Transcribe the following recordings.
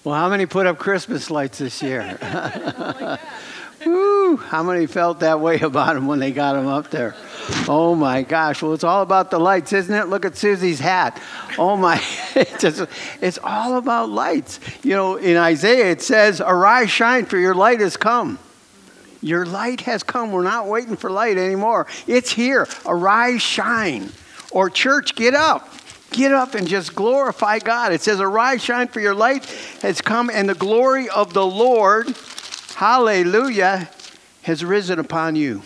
Well, how many put up Christmas lights this year? Woo! How many felt that way about them when they got them up there? Oh my gosh! Well, it's all about the lights, isn't it? Look at Susie's hat. Oh my! It's all about lights. You know, in Isaiah it says, "Arise, shine, for your light has come." Your light has come. We're not waiting for light anymore. It's here. Arise, shine. Or church, get up. Get up and just glorify God. It says, "Arise, shine, for your light has come, and the glory of the Lord," hallelujah, "has risen upon you."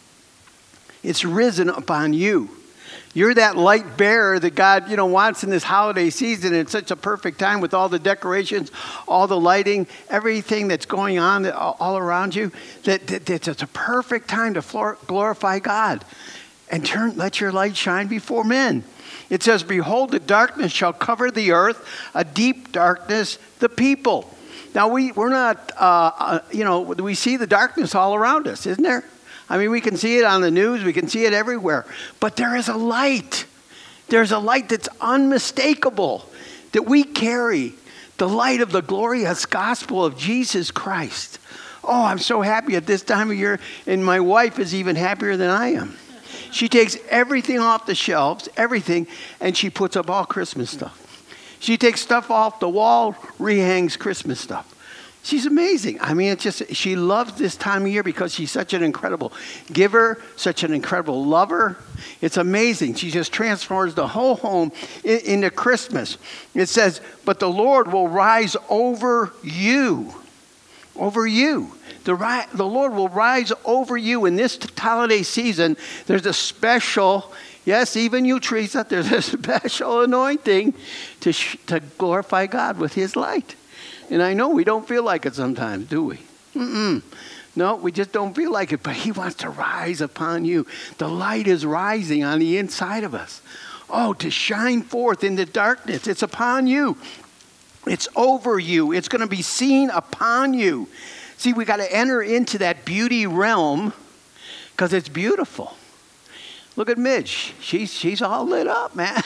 It's risen upon you. You're that light bearer that God, wants in this holiday season. It's such a perfect time with all the decorations, all the lighting, everything that's going on all around you. That it's a perfect time to glorify God. And let your light shine before men. It says, "Behold, the darkness shall cover the earth, a deep darkness the people." Now, we're not, we see the darkness all around us, isn't there? I mean, we can see it on the news. We can see it everywhere. But there is a light. There's a light that's unmistakable that we carry, the light of the glorious gospel of Jesus Christ. Oh, I'm so happy at this time of year, and my wife is even happier than I am. She takes everything off the shelves, everything, and she puts up all Christmas stuff. She takes stuff off the wall, rehangs Christmas stuff. She's amazing. I mean, she loves this time of year because she's such an incredible giver, such an incredible lover. It's amazing. She just transforms the whole home into Christmas. It says, "But the Lord will rise over you." Over you. The Lord will rise over you in this holiday season. There's a special, yes, even you, Teresa, there's a special anointing to glorify God with his light. And I know we don't feel like it sometimes, do we? No, we just don't feel like it, but he wants to rise upon you. The light is rising on the inside of us. Oh, to shine forth in the darkness. It's upon you. It's over you. It's going to be seen upon you. See, we got to enter into that beauty realm because it's beautiful. Look at Midge. She's all lit up, man.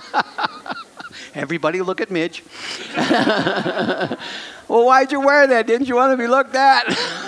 Everybody look at Midge. Well, why'd you wear that? Didn't you want to be looked at?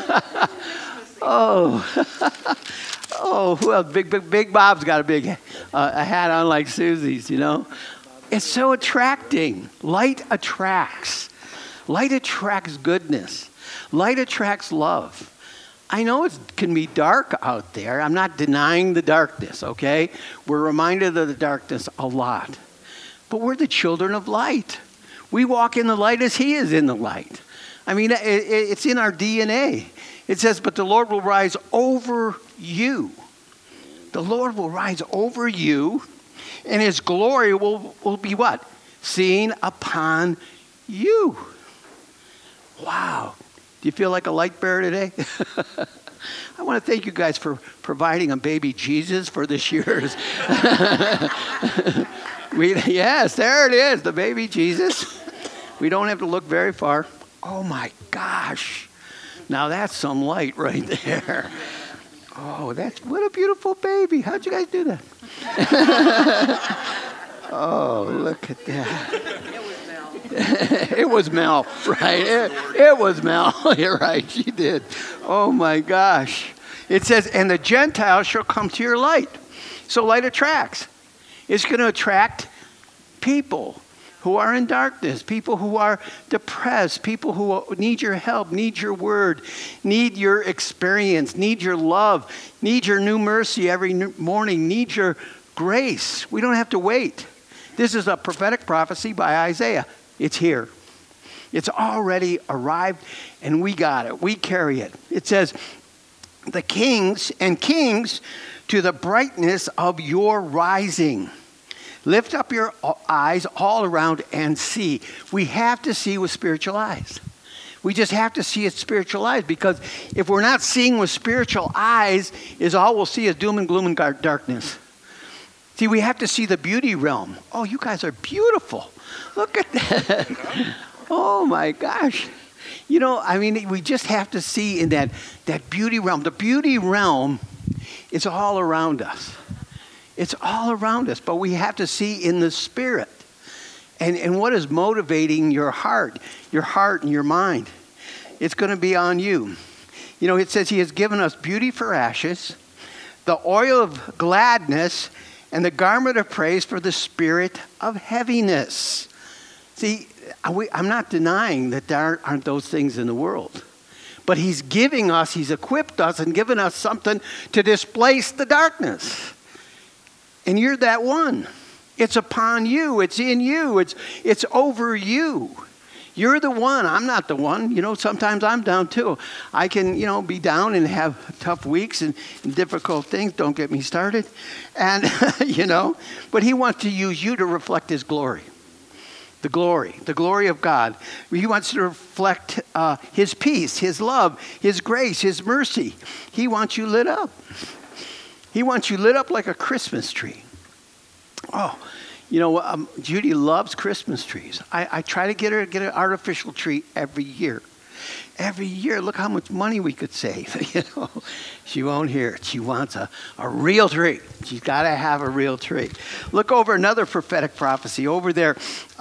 Oh, well, Big Bob's got a hat on like Susie's, It's so attracting. Light attracts. Light attracts goodness. Light attracts love. I know it can be dark out there. I'm not denying the darkness, okay? We're reminded of the darkness a lot. But we're the children of light. We walk in the light as he is in the light. I mean, it's in our DNA. It says, "But the Lord will rise over you." The Lord will rise over you, and his glory will be what? Seen upon you. Wow. Do you feel like a light bearer today? I want to thank you guys for providing a baby Jesus for this year's. Yes, there it is, the baby Jesus. We don't have to look very far. Oh my gosh. Now that's some light right there. Oh, what a beautiful baby. How'd you guys do that? Oh, look at that. It was Mel, right? It was Mel. You're right, she did. Oh my gosh. It says, "And the Gentiles shall come to your light." So light attracts. It's going to attract people who are in darkness, people who are depressed, people who need your help, need your word, need your experience, need your love, need your new mercy every morning, need your grace. We don't have to wait. This is a prophetic prophecy by Isaiah. It's here. It's already arrived, and we got it. We carry it. It says, "The kings to the brightness of your rising. Lift up your eyes all around and see." We have to see with spiritual eyes. We just have to see with spiritual eyes, because if we're not seeing with spiritual eyes, all we'll see is doom and gloom and darkness. See, we have to see the beauty realm. Oh, you guys are beautiful. Look at that. Oh my gosh. We just have to see in that beauty realm. The beauty realm is all around us. It's all around us, but we have to see in the spirit. And what is motivating your heart and your mind? It's going to be on you. You know, it says he has given us beauty for ashes, the oil of gladness, and the garment of praise for the spirit of heaviness. See, I'm not denying that there aren't those things in the world. But he's equipped us and given us something to displace the darkness. And you're that one. It's upon you. It's in you. It's over you. You're the one. I'm not the one. You know, sometimes I'm down too. I can, be down and have tough weeks and difficult things. Don't get me started. And, but he wants to use you to reflect his glory. The glory of God. He wants to reflect his peace, his love, his grace, his mercy. He wants you lit up. He wants you lit up like a Christmas tree. Oh, Judy loves Christmas trees. I try to get her to get an artificial tree every year. Every year, look how much money we could save. She won't hear it. She wants a real tree. She's got to have a real tree. Look over another prophetic prophecy over there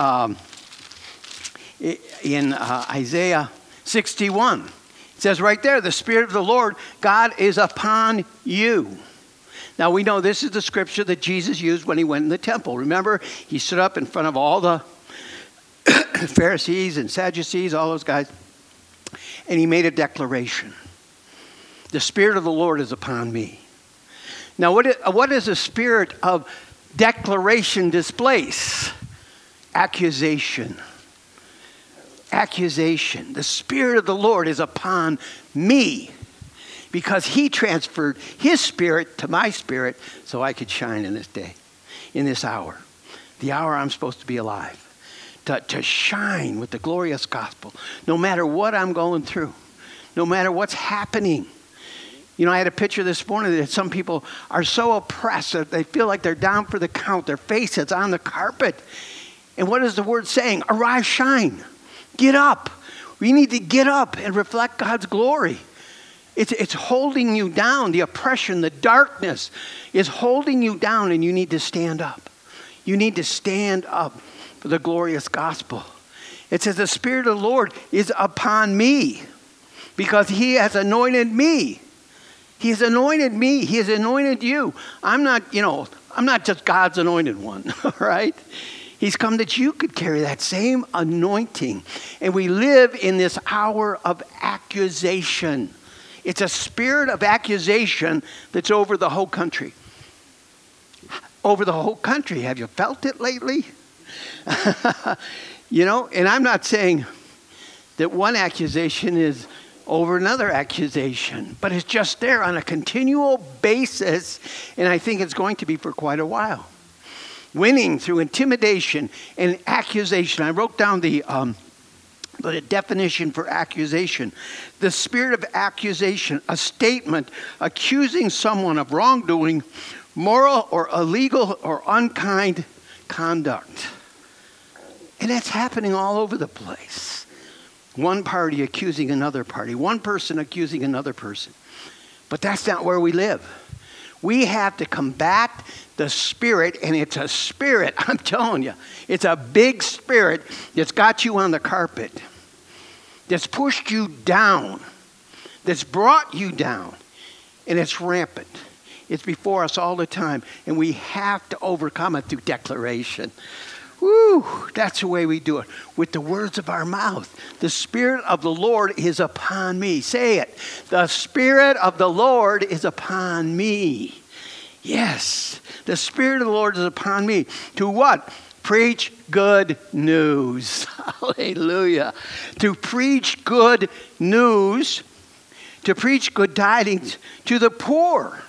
in Isaiah 61. It says right there, the Spirit of the Lord, God is upon you. Now, we know this is the scripture that Jesus used when he went in the temple. Remember, he stood up in front of all the Pharisees and Sadducees, all those guys, and he made a declaration. The Spirit of the Lord is upon me. Now, what does the spirit of declaration displace? Accusation. Accusation. The Spirit of the Lord is upon me. Because he transferred his spirit to my spirit so I could shine in this day, in this hour. The hour I'm supposed to be alive. To shine with the glorious gospel. No matter what I'm going through. No matter what's happening. I had a picture this morning that some people are so oppressed that they feel like they're down for the count. Their face is on the carpet. And what is the word saying? Arise, shine. Get up. We need to get up and reflect God's glory. It's holding you down. The oppression, the darkness is holding you down, and you need to stand up. You need to stand up for the glorious gospel. It says the Spirit of the Lord is upon me because he has anointed me. He has anointed me. He has anointed you. I'm not just God's anointed one, all right? He's come that you could carry that same anointing. And we live in this hour of accusation. It's a spirit of accusation that's over the whole country. Over the whole country. Have you felt it lately? And I'm not saying that one accusation is over another accusation, but it's just there on a continual basis, and I think it's going to be for quite a while. Winning through intimidation and accusation. I wrote down the definition for accusation. The spirit of accusation, a statement accusing someone of wrongdoing, moral or illegal or unkind conduct. And that's happening all over the place. One party accusing another party, one person accusing another person. But that's not where we live. We have to combat the spirit, and it's a spirit, I'm telling you, it's a big spirit that's got you on the carpet. That's pushed you down, that's brought you down, and it's rampant. It's before us all the time, and we have to overcome it through declaration. Woo, that's the way we do it, with the words of our mouth. The Spirit of the Lord is upon me. Say it. The Spirit of the Lord is upon me. Yes, the Spirit of the Lord is upon me. To what? Preach good news. Hallelujah. To preach good news, to preach good tidings to the poor,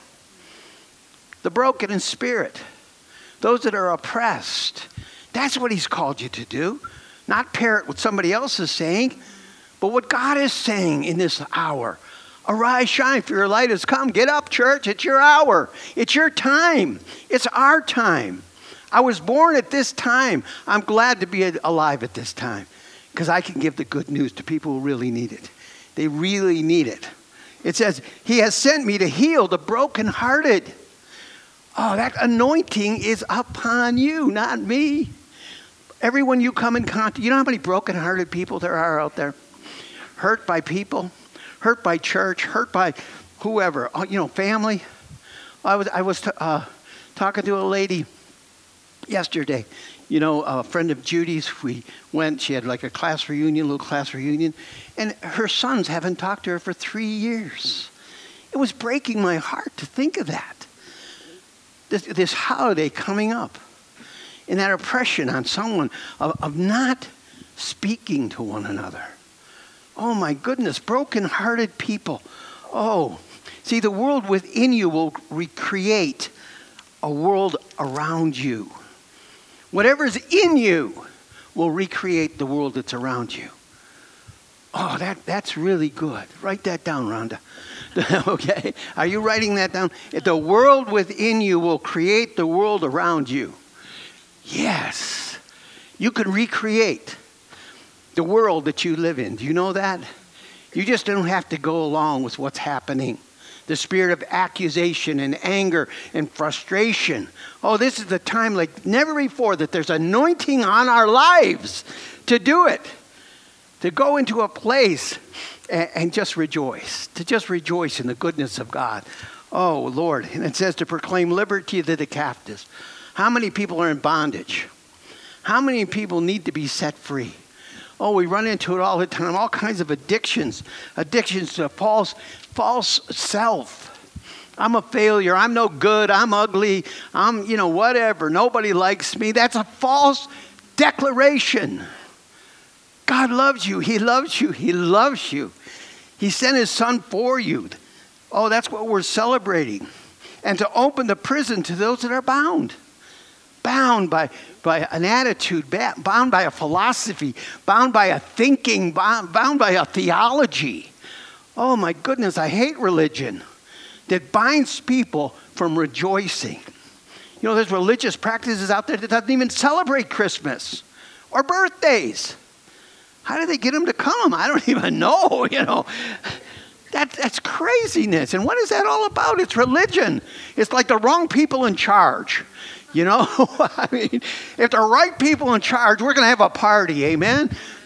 the broken in spirit, those that are oppressed. That's what he's called you to do. Not parrot what somebody else is saying, but what God is saying in this hour. Arise, shine, for your light has come. Get up, church. It's your hour. It's your time. It's our time. I was born at this time. I'm glad to be alive at this time because I can give the good news to people who really need it. They really need it. It says, he has sent me to heal the brokenhearted. Oh, that anointing is upon you, not me. Everyone you come in contact, you know how many broken-hearted people there are out there? Hurt by people, hurt by church, hurt by whoever, family. I was talking to a lady yesterday, a friend of Judy's. We went, she had like a little class reunion, and her sons haven't talked to her for 3 years. It was breaking my heart to think of that. This holiday coming up, and that oppression on someone of not speaking to one another. Oh my goodness, broken-hearted people. Oh, see, the world within you will recreate a world around you. Whatever's in you will recreate the world that's around you. Oh, that's really good. Write that down, Rhonda. Okay? Are you writing that down? The world within you will create the world around you. Yes. You can recreate the world that you live in. Do you know that? You just don't have to go along with what's happening. The spirit of accusation and anger and frustration. Oh, this is the time like never before that there's anointing on our lives to do it. To go into a place and just rejoice. To just rejoice in the goodness of God. Oh, Lord. And it says to proclaim liberty to the captives. How many people are in bondage? How many people need to be set free? Oh, we run into it all the time. All kinds of addictions. Addictions to false self. I'm a failure. I'm no good. I'm ugly. I'm, whatever. Nobody likes me. That's a false declaration. God loves you. He loves you. He loves you. He sent his son for you. Oh, that's what we're celebrating. And to open the prison to those that are bound. Bound by an attitude, bound by a philosophy, bound by a thinking, bound by a theology. Oh my goodness, I hate religion that binds people from rejoicing. There's religious practices out there that doesn't even celebrate Christmas or birthdays. How do they get them to come? I don't even know, That's craziness. And what is that all about? It's religion. It's like the wrong people in charge. I mean, if the right people in charge, we're going to have a party, amen?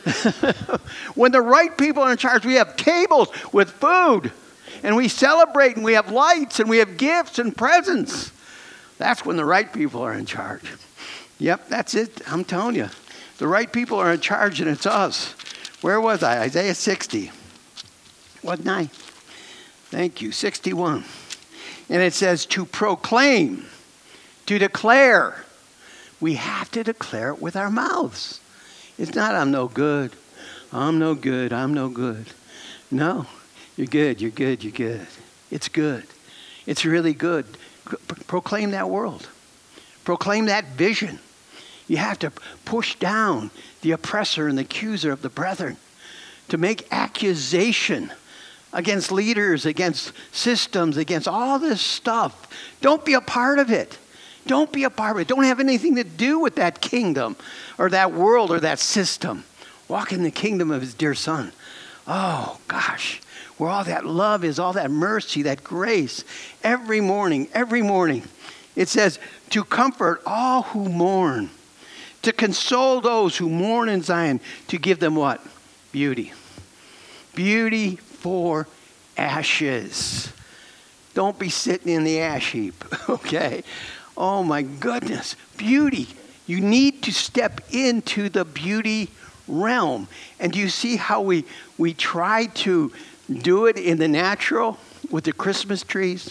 When the right people are in charge, we have tables with food, and we celebrate, and we have lights, and we have gifts and presents. That's when the right people are in charge. Yep, that's it. I'm telling you. The right people are in charge, and it's us. Where was I? Isaiah 60. Wasn't I? Thank you. 61. And it says to proclaim. To declare. We have to declare it with our mouths. It's not, I'm no good. I'm no good. I'm no good. No. You're good. You're good. You're good. It's good. It's really good. Proclaim that world. Proclaim that vision. You have to push down the oppressor and the accuser of the brethren. To make accusation against leaders, against systems, against all this stuff. Don't be a part of it. Don't be a part of it. Don't have anything to do with that kingdom or that world or that system. Walk in the kingdom of his dear son. Oh, gosh. Where all that love is, all that mercy, that grace. Every morning. It says, to comfort all who mourn. To console those who mourn in Zion. To give them what? Beauty. Beauty for ashes. Don't be sitting in the ash heap, okay? Oh my goodness, beauty. You need to step into the beauty realm. And do you see how we try to do it in the natural with the Christmas trees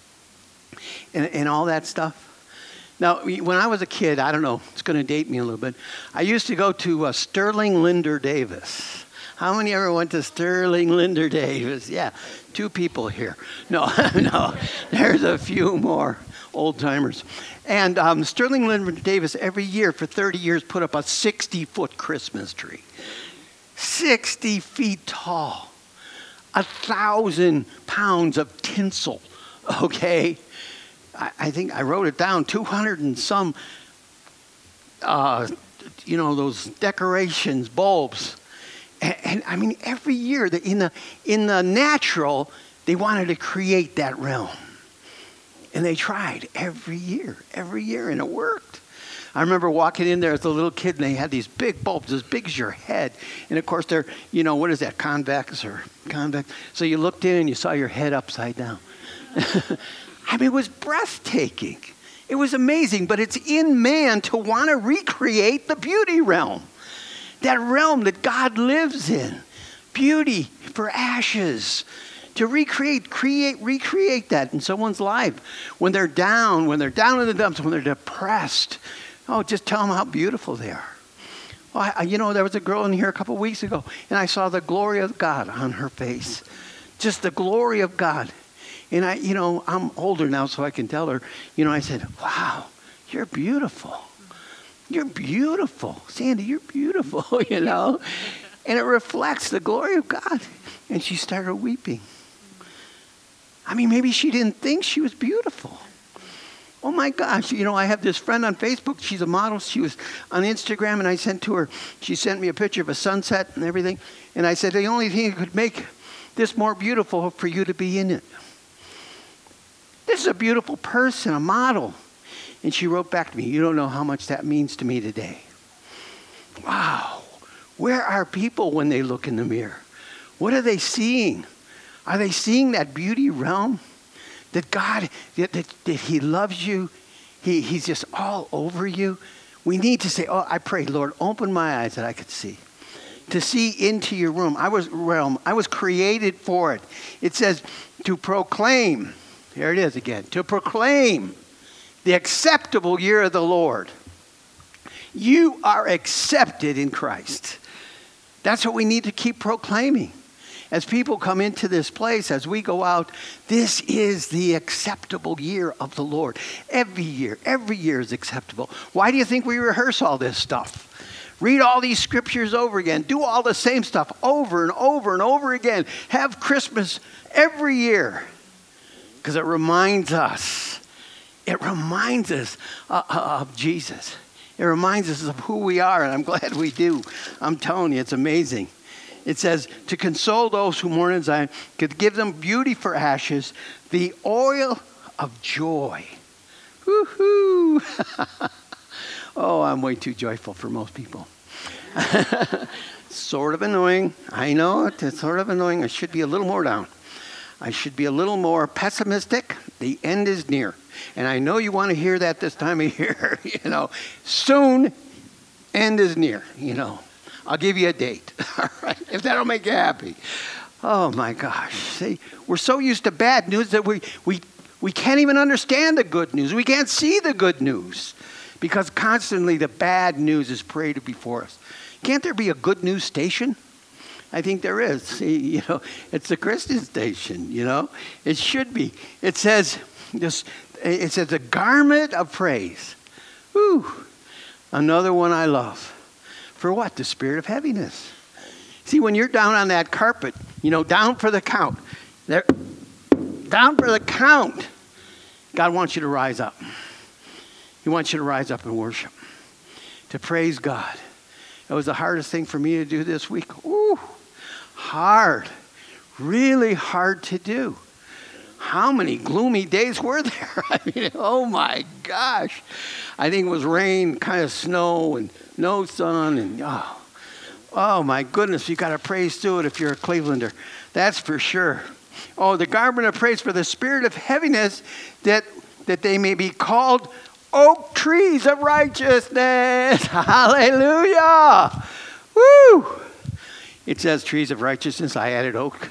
and all that stuff? Now, when I was a kid, I don't know, it's going to date me a little bit. I used to go to Sterling Linder Davis. How many ever went to Sterling Linder Davis? Yeah, 2 people here. No, there's a few more old timers. And Sterling Linder Davis every year for 30 years put up a 60-foot Christmas tree. 60 feet tall. 1,000 pounds of tinsel, okay? I think I wrote it down, 200 and some, those decorations, bulbs. And I mean, every year in the natural, they wanted to create that realm. And they tried every year, and it worked. I remember walking in there as a little kid, and they had these big bulbs as big as your head. And, of course, they're, what is that, convex? So you looked in and you saw your head upside down. I mean, it was breathtaking. It was amazing, but it's in man to want to recreate the beauty realm. That realm that God lives in. Beauty for ashes. To recreate that in someone's life. When they're down in the dumps, when they're depressed. Oh, just tell them how beautiful they are. Well, there was a girl in here a couple weeks ago, and I saw the glory of God on her face. Just the glory of God. And I'm older now, so I can tell her, I said, wow, you're beautiful. You're beautiful. Sandy, you're beautiful, And it reflects the glory of God. And she started weeping. I mean, maybe she didn't think she was beautiful. Oh, my gosh. I have this friend on Facebook. She's a model. She was on Instagram, and I sent to her. She sent me a picture of a sunset and everything. And I said, the only thing that could make this more beautiful for you to be in it. This is a beautiful person, a model. And she wrote back to me, you don't know how much that means to me today. Wow. Where are people when they look in the mirror? What are they seeing? Are they seeing that beauty realm? That God, that he loves you? He's just all over you? We need to say, I pray, Lord, open my eyes that I could see. To see into your realm. I was created for it. It says to proclaim. Here it is again. To proclaim the acceptable year of the Lord. You are accepted in Christ. That's what we need to keep proclaiming. As people come into this place, as we go out, this is the acceptable year of the Lord. Every year is acceptable. Why do you think we rehearse all this stuff? Read all these scriptures over again. Do all the same stuff over and over and over again. Have Christmas every year. Because it reminds us of Jesus. It reminds us of who we are, and I'm glad we do. I'm telling you, it's amazing. It says, to console those who mourn in Zion, to give them beauty for ashes, the oil of joy. Woo-hoo! Oh, I'm way too joyful for most people. Sort of annoying. I know it's sort of annoying. I should be a little more down. I should be a little more pessimistic. The end is near. And I know you want to hear that this time of year. Soon, end is near, I'll give you a date, all right, if that'll make you happy. Oh, my gosh. See, we're so used to bad news that we can't even understand the good news. We can't see the good news because constantly the bad news is paraded before us. Can't there be a good news station? I think there is. See, it's a Christian station, It should be. It says a garment of praise. Woo. Another one I love. For what? The spirit of heaviness. See, when you're down on that carpet, down for the count. Down for the count. God wants you to rise up. He wants you to rise up and worship. To praise God. It was the hardest thing for me to do this week. Ooh, hard. Really hard to do. How many gloomy days were there? I mean, oh my gosh. I think it was rain, kind of snow, and no sun, and oh my goodness, you got to praise through it if you're a Clevelander. That's for sure. Oh, the garment of praise for the spirit of heaviness, that they may be called oak trees of righteousness. Hallelujah. Woo. It says trees of righteousness. I added oak.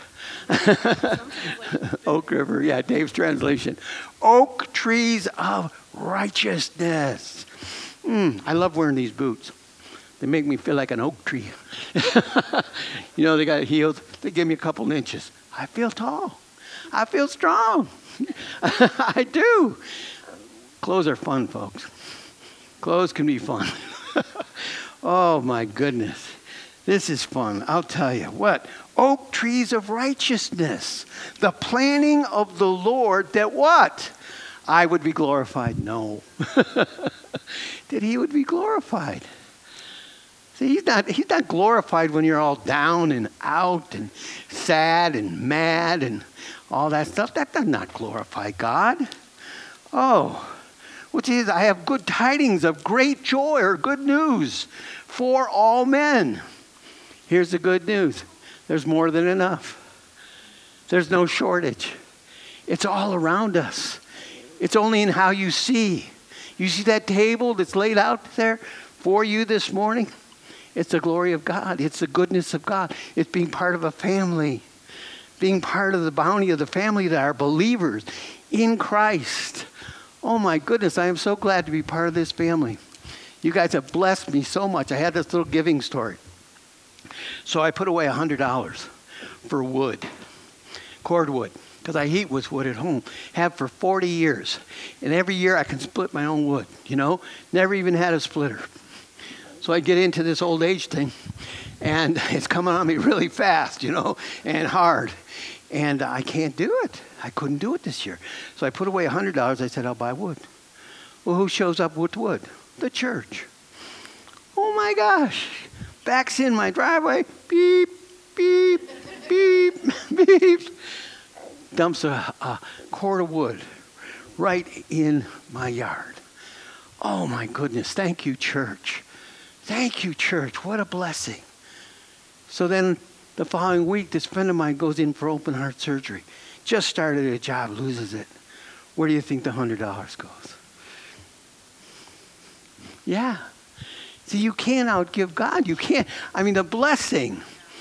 Oak River, yeah, Dave's translation. Oak trees of righteousness. I love wearing these boots. They make me feel like an oak tree. They got heels. They give me a couple inches. I feel tall. I feel strong. I do. Clothes are fun, folks. Clothes can be fun. Oh, my goodness. This is fun. I'll tell you what. Oak trees of righteousness. The planting of the Lord that what? I would be glorified. No. That he would be glorified. See, he's not glorified when you're all down and out and sad and mad and all that stuff. That does not glorify God. Oh, Which is, I have good tidings of great joy or good news for all men. Here's the good news. There's more than enough. There's no shortage. It's all around us. It's only in how you see. You see that table that's laid out there for you this morning? It's the glory of God. It's the goodness of God. It's being part of a family. Being part of the bounty of the family that are believers in Christ. Oh my goodness, I am so glad to be part of this family. You guys have blessed me so much. I had this little giving story. So I put away $100 for wood, cordwood, because I heat with wood at home. Have for 40 years. And every year I can split my own wood, Never even had a splitter. So I get into this old age thing, and it's coming on me really fast, and hard. And I can't do it. I couldn't do it this year. So I put away $100. I said, I'll buy wood. Well, who shows up with wood? The church. Oh my gosh. Backs in my driveway. Beep, beep, beep, beep. Dumps a cord of wood right in my yard. Oh my goodness. Thank you, church. Thank you, church. What a blessing. So then the following week, this friend of mine goes in for open heart surgery. Just started a job, loses it. Where do you think the $100 goes? Yeah. See, you can't outgive God. You can't. The blessing.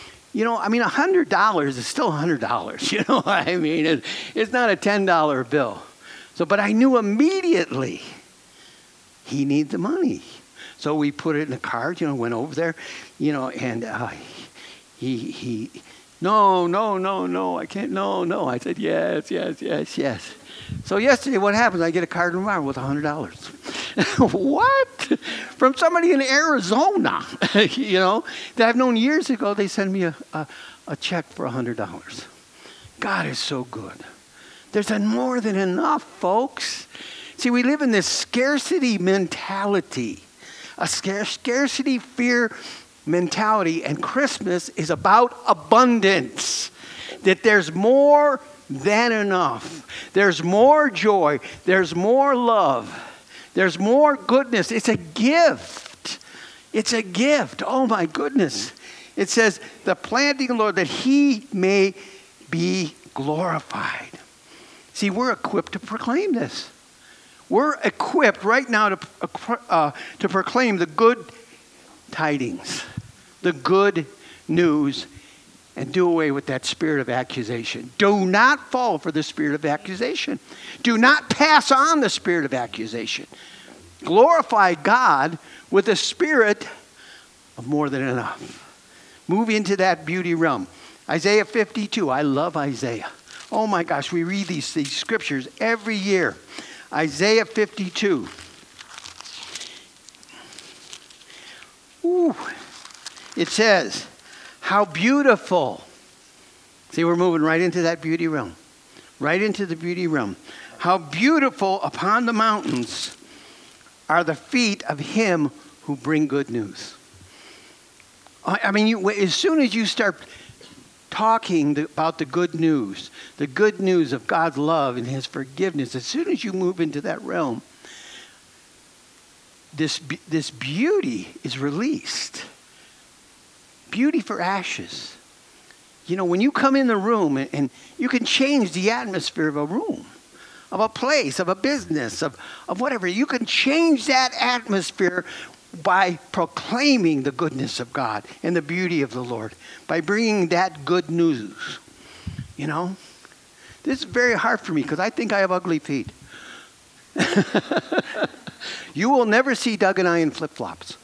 $100 is still $100. You know what I mean? It's not a $10 bill. So, but I knew immediately he needs the money. So we put it in a card, went over there, and he, no, I can't, no. I said, yes. So yesterday, what happens? I get a card tomorrow with $100. What? From somebody in Arizona, that I've known years ago. They send me a check for $100. God is so good. There's more than enough, folks. See, we live in this scarcity mentality, a scarcity fear mentality, and Christmas is about abundance. That there's more than enough. There's more joy. There's more love. There's more goodness. It's a gift. It's a gift. Oh my goodness. It says, the planting of the Lord, that he may be glorified. See, we're equipped to proclaim this. We're equipped right now to proclaim the good tidings, the good news, and do away with that spirit of accusation. Do not fall for the spirit of accusation. Do not pass on the spirit of accusation. Glorify God with a spirit of more than enough. Move into that beauty realm. Isaiah 52. I love Isaiah. Oh my gosh, we read these scriptures every year. Isaiah 52. Ooh. It says, how beautiful. See, we're moving right into that beauty realm. Right into the beauty realm. How beautiful upon the mountains are the feet of him who bring good news. As soon as you start talking about the good news of God's love and his forgiveness, as soon as you move into that realm, this beauty is released. Beauty for ashes. When you come in the room and you can change the atmosphere of a room, of a place, of a business, of whatever. You can change that atmosphere by proclaiming the goodness of God and the beauty of the Lord, by bringing that good news. This is very hard for me because I think I have ugly feet. You will never see Doug and I in flip-flops.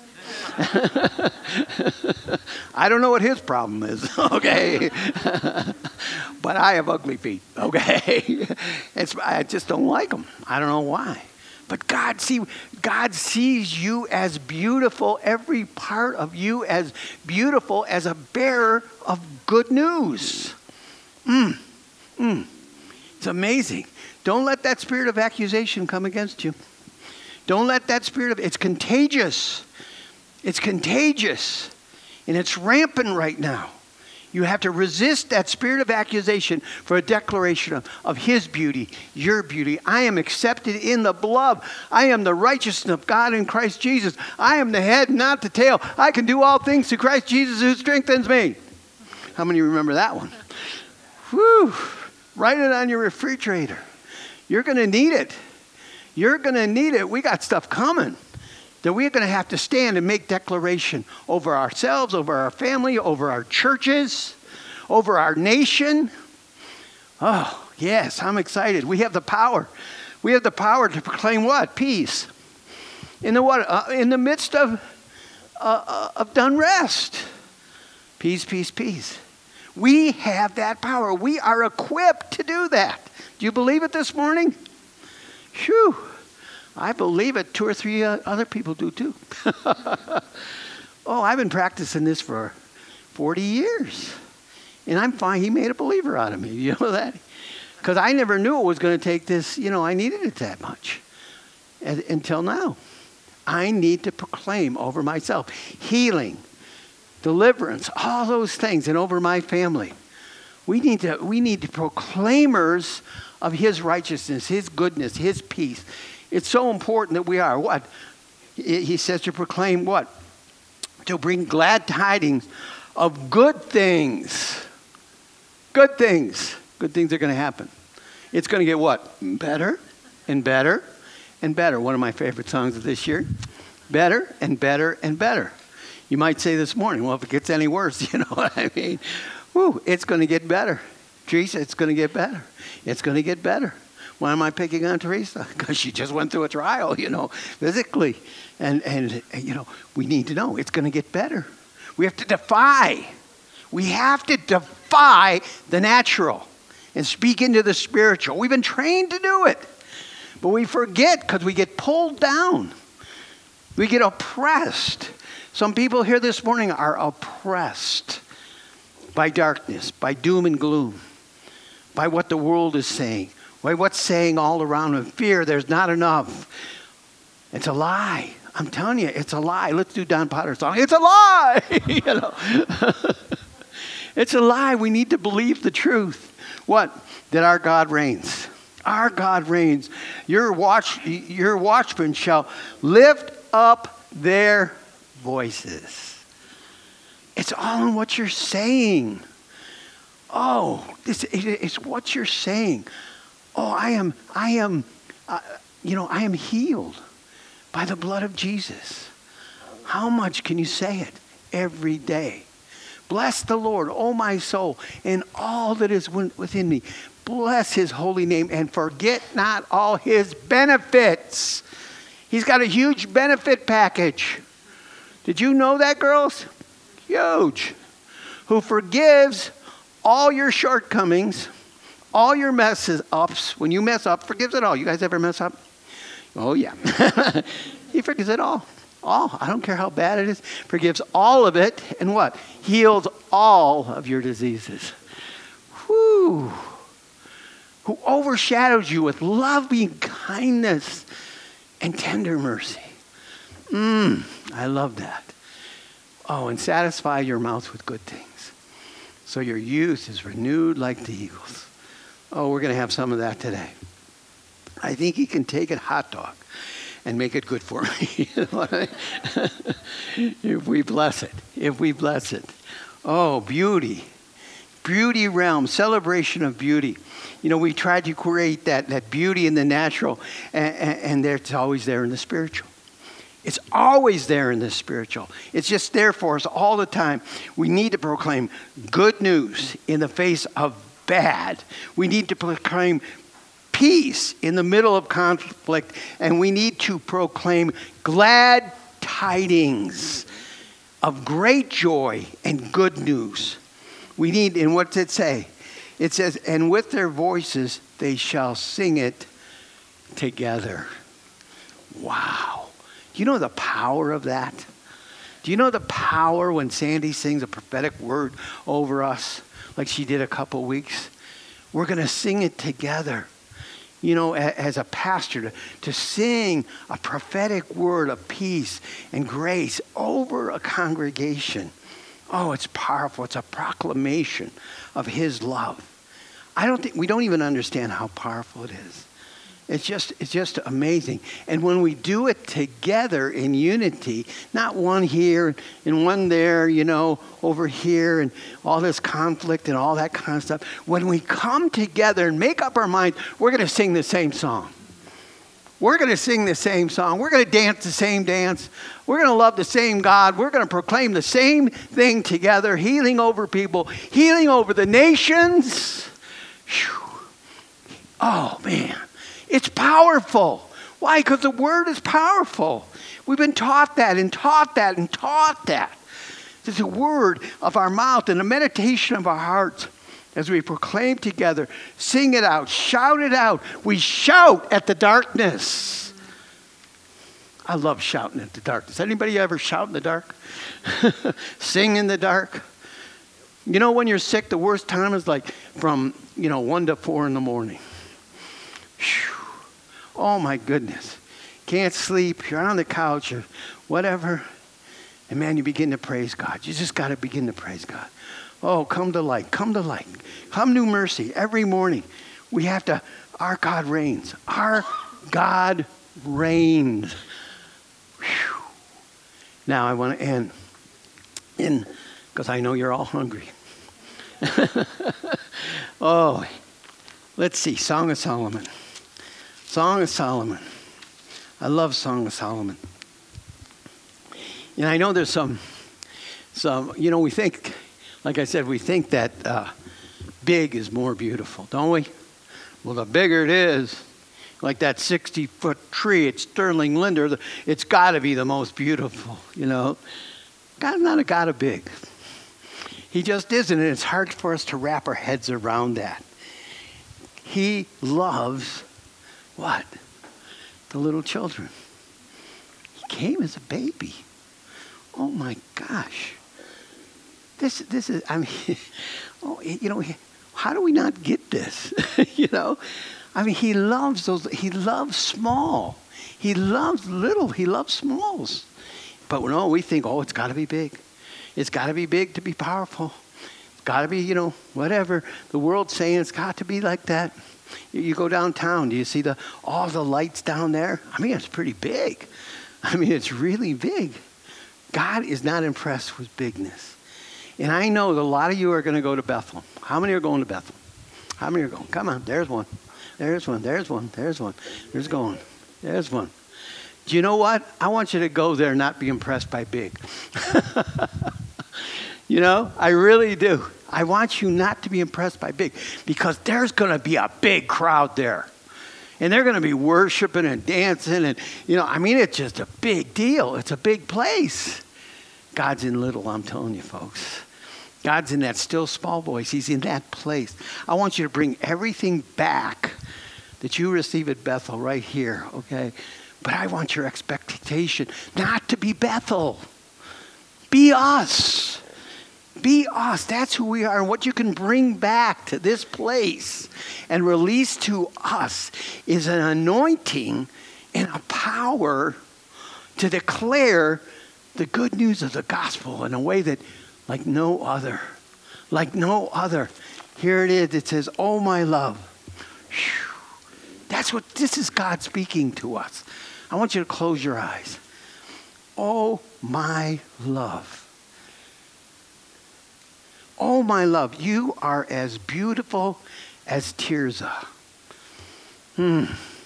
I don't know what his problem is, okay? But I have ugly feet, okay? I just don't like them. I don't know why. But God sees you as beautiful, every part of you as beautiful as a bearer of good news. It's amazing. Don't let that spirit of accusation come against you. Don't let that it's contagious. It's contagious. And it's rampant right now. You have to resist that spirit of accusation for a declaration of his beauty, your beauty. I am accepted in the beloved. I am the righteousness of God in Christ Jesus. I am the head, not the tail. I can do all things through Christ Jesus who strengthens me. How many remember that one? Whew. Write it on your refrigerator. You're going to need it. You're going to need it. We got stuff coming that we're going to have to stand and make declaration over ourselves, over our family, over our churches, over our nation. Oh, yes, I'm excited. We have the power. We have the power to proclaim what? Peace. In the what? In the midst of unrest. Peace, peace, peace. We have that power. We are equipped to do that. Do you believe it this morning? Phew. I believe it. 2 or 3 other people do too. Oh, I've been practicing this for 40 years. And I'm fine. He made a believer out of me. You know that? Because I never knew it was going to take this. I needed it that much. Until now. I need to proclaim over myself healing, deliverance, all those things, and over my family. We need to proclaimers of his righteousness, his goodness, his peace. It's so important that we are what? He says to proclaim what? To bring glad tidings of good things. Good things. Good things are going to happen. It's going to get what? Better and better and better. One of my favorite songs of this year. Better and better and better. You might say this morning, well, if it gets any worse, you know what I mean? Woo, it's going to get better. Teresa, it's going to get better. It's going to get better. Why am I picking on Teresa? Because she just went through a trial, physically. And we need to know it's going to get better. We have to defy. We have to defy the natural and speak into the spiritual. We've been trained to do it. But we forget because we get pulled down. We get oppressed. Some people here this morning are oppressed by darkness, by doom and gloom, by what the world is saying, by what's saying all around them. Fear, there's not enough. It's a lie. I'm telling you, it's a lie. Let's do Don Potter's song. It's a lie. It's a lie. We need to believe the truth. What? That our God reigns. Our God reigns. Your watchmen shall lift up their voices. It's all in what you're saying. Oh, it's what you're saying. Oh, I am healed by the blood of Jesus. How much can you say it every day? Bless the Lord, oh my soul, and all that is within me. Bless his holy name and forget not all his benefits. He's got a huge benefit package. Did you know that, girls? Huge. Who forgives all your shortcomings, all your messes ups. When you mess up, forgives it all. You guys ever mess up? Oh, yeah. He forgives it all. All. I don't care how bad it is. Forgives all of it. And what? Heals all of your diseases. Whew. Who overshadows you with loving kindness and tender mercy. I love that. Oh, and satisfy your mouth with good things, so your youth is renewed like the eagles. Oh, we're going to have some of that today. I think he can take a hot dog and make it good for me. You know what I mean? If we bless it. If we bless it. Oh, beauty. Beauty realm, celebration of beauty. We tried to create that beauty in the natural, and it's always there in the spiritual. It's always there in the spiritual. It's just there for us all the time. We need to proclaim good news in the face of bad. We need to proclaim peace in the middle of conflict, and we need to proclaim glad tidings of great joy and good news. We need, and what's it say? It says, and with their voices they shall sing it together. Wow. Do you know the power of that? Do you know the power when Sandy sings a prophetic word over us, like she did a couple weeks? We're going to sing it together. As a pastor, to sing a prophetic word of peace and grace over a congregation. Oh, it's powerful. It's a proclamation of his love. We don't even understand how powerful it is. It's just amazing. And when we do it together in unity, not one here and one there, over here and all this conflict and all that kind of stuff. When we come together and make up our mind, we're going to sing the same song. We're going to sing the same song. We're going to dance the same dance. We're going to love the same God. We're going to proclaim the same thing together, healing over people, healing over the nations. Whew. Oh, man. It's powerful. Why? Because the word is powerful. We've been taught that and taught that and taught that. It's the word of our mouth and the meditation of our hearts as we proclaim together, sing it out, shout it out. We shout at the darkness. I love shouting at the darkness. Anybody ever shout in the dark? Sing in the dark? When you're sick, the worst time is like from, 1 to 4 in the morning. Whew. Oh, my goodness. Can't sleep. You're on the couch or whatever. And, man, you begin to praise God. You just got to begin to praise God. Oh, come to light. Come to light. Come new mercy every morning. We have to, our God reigns. Our God reigns. Whew. Now, I want to end because I know you're all hungry. Oh, let's see. Song of Solomon. Song of Solomon. I love Song of Solomon. And I know there's some, we think, like I said, we think that big is more beautiful, don't we? Well, the bigger it is, like that 60-foot tree at Sterling Linder, it's got to be the most beautiful, God's not a God of big. He just isn't, and it's hard for us to wrap our heads around that. He loves what? The little children. He came as a baby. Oh my gosh. This is, how do we not get this? He loves those, he loves small. He loves little, he loves smalls. But no, we think, it's got to be big. It's got to be big to be powerful. It's got to be, whatever. The world's saying it's got to be like that. You go downtown, do you see all the lights down there? It's pretty big. It's really big. God is not impressed with bigness. And I know that a lot of you are going to go to Bethel. How many are going to Bethel? How many are going? Come on, there's one. There's one, there's one, there's one. There's going. There's one. Do you know what? I want you to go there and not be impressed by big. I really do. I want you not to be impressed by big because there's going to be a big crowd there. And they're going to be worshiping and dancing. And, it's just a big deal. It's a big place. God's in little, I'm telling you, folks. God's in that still small voice. He's in that place. I want you to bring everything back that you receive at Bethel right here, okay? But I want your expectation not to be Bethel. Be us. Be us. That's who we are. And what you can bring back to this place and release to us is an anointing and a power to declare the good news of the gospel in a way that like no other. Like no other. Here it is. It says, oh, my love. Whew. This is God speaking to us. I want you to close your eyes. Oh, my love. Oh, my love, you are as beautiful as Tirzah. Now,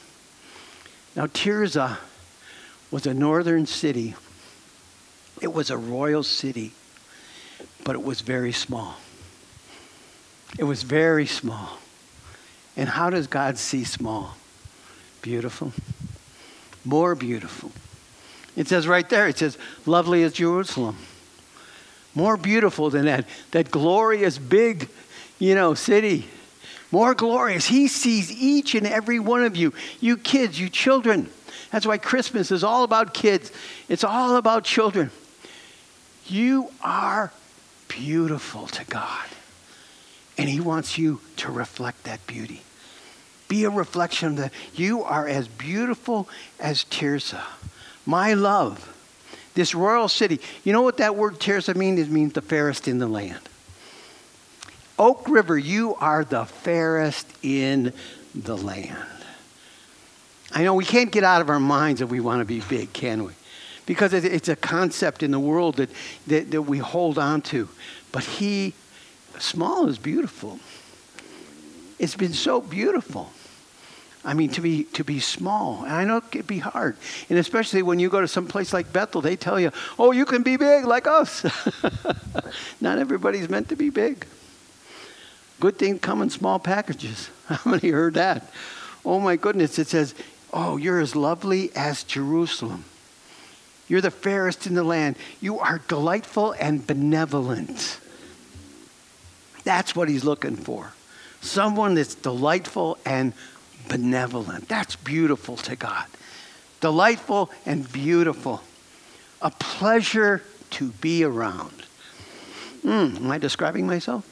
Tirzah was a northern city. It was a royal city, but it was very small. It was very small. And how does God see small? Beautiful. More beautiful. It says right there, it says, lovely as Jerusalem. More beautiful than that glorious big, city. More glorious. He sees each and every one of you. You kids, you children. That's why Christmas is all about kids. It's all about children. You are beautiful to God. And he wants you to reflect that beauty. Be a reflection of that. You are as beautiful as Tirzah. My love. This royal city. You know what that word Tirzah means? It means the fairest in the land. Oak River, you are the fairest in the land. I know we can't get out of our minds that we want to be big, can we? Because it's a concept in the world that we hold on to. But small is beautiful. It's been so beautiful. I mean, to be small. And I know it can be hard. And especially when you go to some place like Bethel, they tell you, oh, you can be big like us. Not everybody's meant to be big. Good things come in small packages. How many heard that? Oh, my goodness. It says, oh, you're as lovely as Jerusalem. You're the fairest in the land. You are delightful and benevolent. That's what he's looking for. Someone that's delightful and benevolent. That's beautiful to God. Delightful and beautiful. A pleasure to be around. Am I describing myself?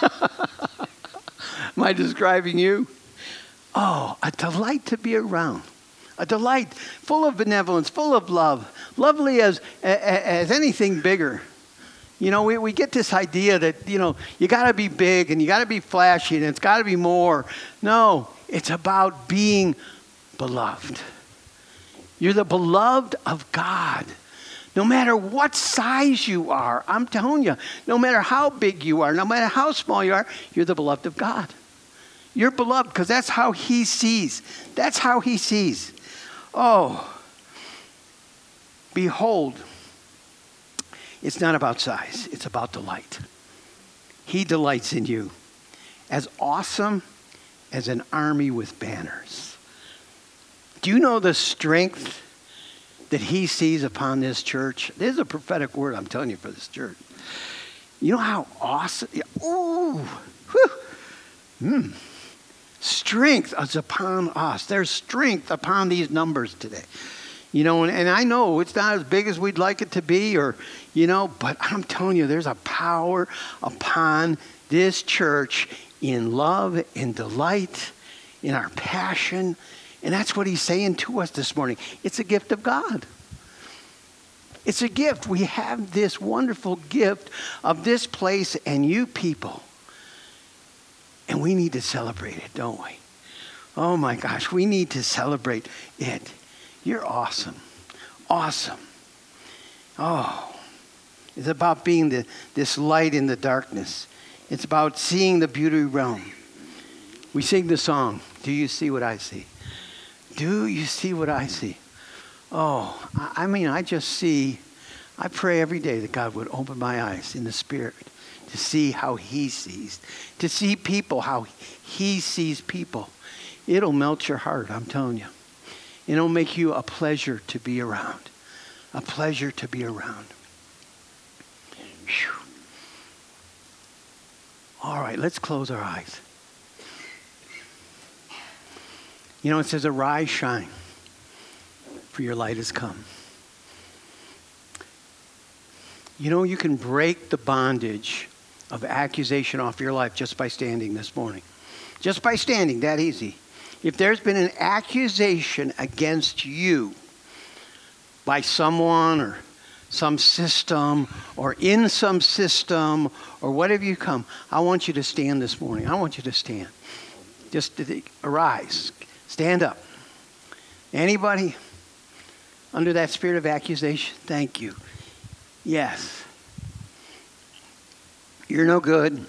Am I describing you? Oh, a delight to be around. A delight, full of benevolence, full of love. Lovely as anything bigger. You know, we get this idea that, you know, you got to be big and you got to be flashy and it's got to be more. No, it's about being beloved. You're the beloved of God. No matter what size you are, I'm telling you, no matter how big you are, no matter how small you are, you're the beloved of God. You're beloved because that's how he sees. That's how he sees. Oh, behold, it's not about size. It's about delight. He delights in you. As awesome as an army with banners. Do you know the strength that he sees upon this church? This is a prophetic word, I'm telling you, for this church. You know how awesome? Ooh, whew. Strength is upon us. There's strength upon these numbers today. You know, and I know it's not as big as we'd like it to be, or, you know, but I'm telling you, there's a power upon this church in love, in delight, in our passion. And that's what he's saying to us this morning. It's a gift of God. It's a gift. We have this wonderful gift of this place and you people. And we need to celebrate it, don't we? Oh my gosh, we need to celebrate it. You're awesome. Awesome. Oh, it's about being this light in the darkness. It's about seeing the beauty realm. We sing the song, Do You See What I See? Do you see what I see? Oh, I mean, I pray every day that God would open my eyes in the Spirit to see how he sees, to see people how he sees people. It'll melt your heart, I'm telling you. It'll make you a pleasure to be around. A pleasure to be around. Whew. All right, let's close our eyes. You know, it says, arise, shine, for your light has come. You know, you can break the bondage of accusation off your life just by standing this morning. Just by standing, that easy. If there's been an accusation against you by someone or some system or in some system or whatever you come, I want you to stand this morning. I want you to stand. Just arise. Stand up. Anybody under that spirit of accusation? Thank you. Yes. You're no good.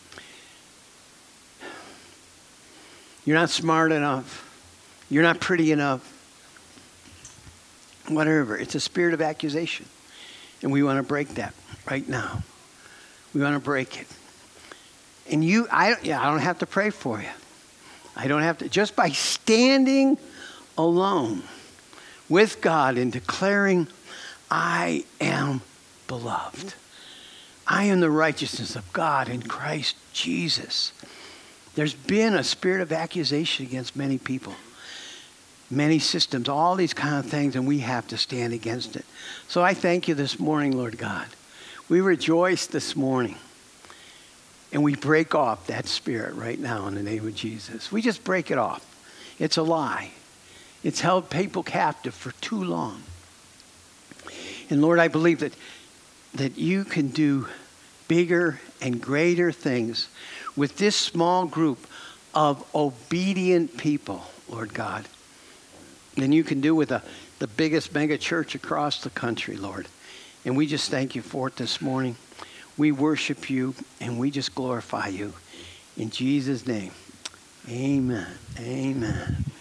You're not smart enough. You're not pretty enough. Whatever. It's a spirit of accusation. And we want to break that right now. We want to break it. And I don't have to pray for you. I don't have to. Just by standing alone with God and declaring, I am beloved. I am the righteousness of God in Christ Jesus. There's been a spirit of accusation against many people, many systems, all these kind of things, and we have to stand against it. So I thank you this morning, Lord God. We rejoice this morning, and we break off that spirit right now in the name of Jesus. We just break it off. It's a lie. It's held people captive for too long. And Lord, I believe that you can do bigger and greater things with this small group of obedient people, Lord God, than you can do with the biggest mega church across the country, Lord. And we just thank you for it this morning. We worship you and we just glorify you. In Jesus' name, amen. Amen.